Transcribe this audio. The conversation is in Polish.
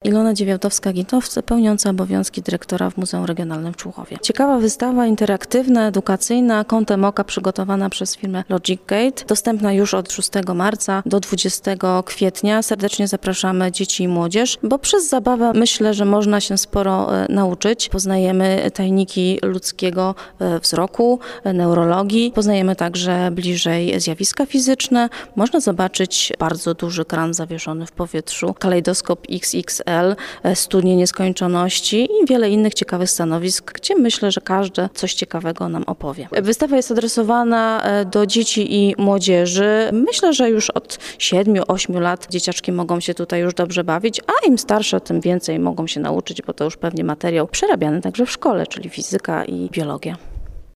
Ilona Dziewiałtowska-Gintowc, pełniąca obowiązki dyrektora w Muzeum Regionalnym w Człuchowie. Ciekawa wystawa interaktywna, edukacyjna, kątem oka, przygotowana przez firmę Logic Gate, dostępna już od 6 marca do 20 kwietnia. Serdecznie zapraszamy dzieci i młodzież, bo przez zabawę myślę, że można się sporo nauczyć. Poznajemy tajniki ludzkiego wzroku, neurologii, poznajemy także bliżej zjawiska fizyczne. Można zobaczyć bardzo duży kran zawieszony w powietrzu, kalejdoskop XXL, studnie nieskończoności i wiele innych ciekawych stanowisk, gdzie myślę, że każdy coś ciekawego nam opowie. Wystawa jest adresowana do dzieci i młodzieży. Myślę, że już od 7-8 lat dzieciaczki mogą się tutaj już dobrze bawić, a im starsze, tym więcej mogą się nauczyć, bo to już pewnie materiał przerabiany także w szkole, czyli fizyka i biologia.